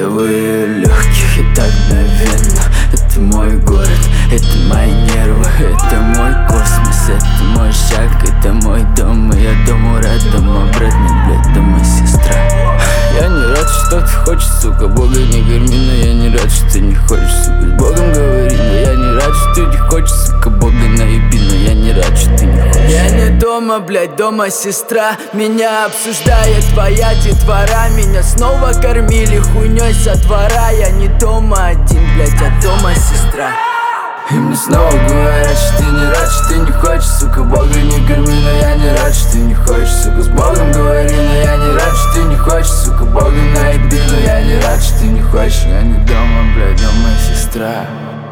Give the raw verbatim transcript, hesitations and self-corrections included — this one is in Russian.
твоих легких и так мгновенно. Это мой город, это мои нервы, это мой космос, это мой шаг, это мой дом. И я дому рад, дома брат, нет, блядь, дома сестра. Я не рад, что ты хочешь, сука, Бога не корми, но я не рад, что ты не хочешь, сука, с Богом говори. Но я не рад, что ты не хочешь, сука, Бога наеби, но я не рад, что ты не хочешь. Я не дома, блядь, дома сестра. Меня обсуждает твоя детвора. Меня снова кормили хуйней со двора. Я не дома один, блядь, а дома сестра. И мне снова говорят, что ты не рад, что ты не хочешь, сука, Бога не корми, но я не рад, что ты не хочешь, сука, с Богом говори. Но я не рад, что ты не хочешь, сука, Бога наеби, но я не рад, что ты не хочешь. Я не дома, блядь, дома сестра.